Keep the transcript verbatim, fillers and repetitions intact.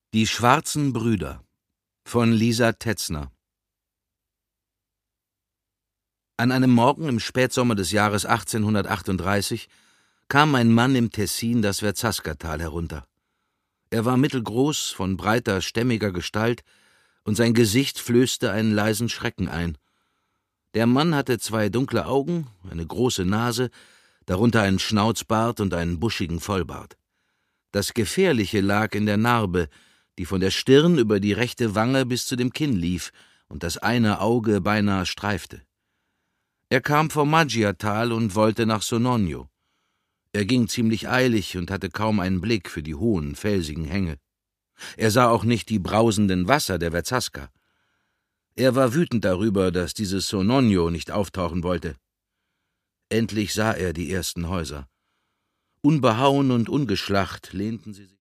Die schwarzen Brüder von Lisa Tetzner. An einem Morgen im Spätsommer des Jahres achtzehnhundertachtunddreißig kam ein Mann im Tessin das Verzaskatal herunter. Er war mittelgroß, von breiter, stämmiger Gestalt, und sein Gesicht flößte einen leisen Schrecken ein. Der Mann hatte zwei dunkle Augen, eine große Nase, darunter einen Schnauzbart und einen buschigen Vollbart. Das Gefährliche lag in der Narbe, die von der Stirn über die rechte Wange bis zu dem Kinn lief und das eine Auge beinahe streifte. Er kam vom Maggiatal und wollte nach Sononio. Er ging ziemlich eilig und hatte kaum einen Blick für die hohen, felsigen Hänge. Er sah auch nicht die brausenden Wasser der Verzaska. Er war wütend darüber, dass dieses Sononio nicht auftauchen wollte. Endlich sah er die ersten Häuser. Unbehauen und ungeschlacht lehnten sie sich